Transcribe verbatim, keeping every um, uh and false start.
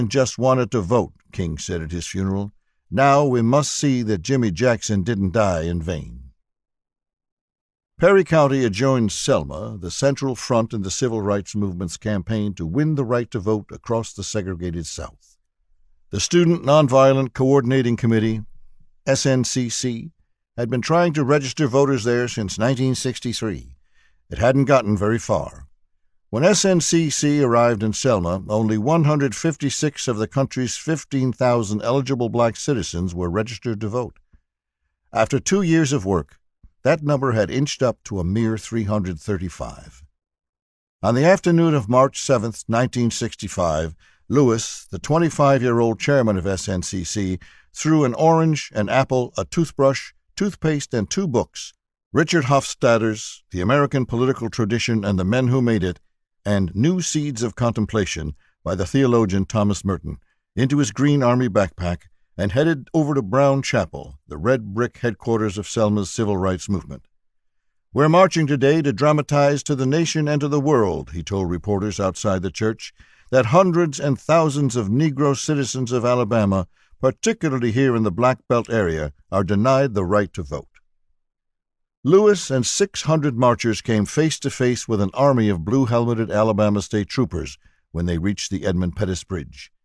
just wanted to vote," King said at his funeral. "Now we must see that Jimmy Jackson didn't die in vain." Perry County adjoins Selma, the central front in the civil rights movement's campaign to win the right to vote across the segregated South. The Student Nonviolent Coordinating Committee, S N C C, had been trying to register voters there since nineteen sixty-three. It hadn't gotten very far. When S N C C arrived in Selma, only one hundred fifty-six of the country's fifteen thousand eligible black citizens were registered to vote. After two years of work, that number had inched up to a mere three hundred thirty-five. On the afternoon of March seventh, nineteen sixty-five, Lewis, the twenty-five-year-old chairman of S N C C, threw an orange, an apple, a toothbrush, toothpaste, and two books, Richard Hofstadter's The American Political Tradition and the Men Who Made It, and New Seeds of Contemplation by the theologian Thomas Merton, into his Green Army backpack and headed over to Brown Chapel, the red brick headquarters of Selma's civil rights movement. "We're marching today to dramatize to the nation and to the world," he told reporters outside the church, "that hundreds and thousands of Negro citizens of Alabama, particularly here in the Black Belt area, are denied the right to vote." Lewis and six hundred marchers came face to face with an army of blue-helmeted Alabama state troopers when they reached the Edmund Pettus Bridge.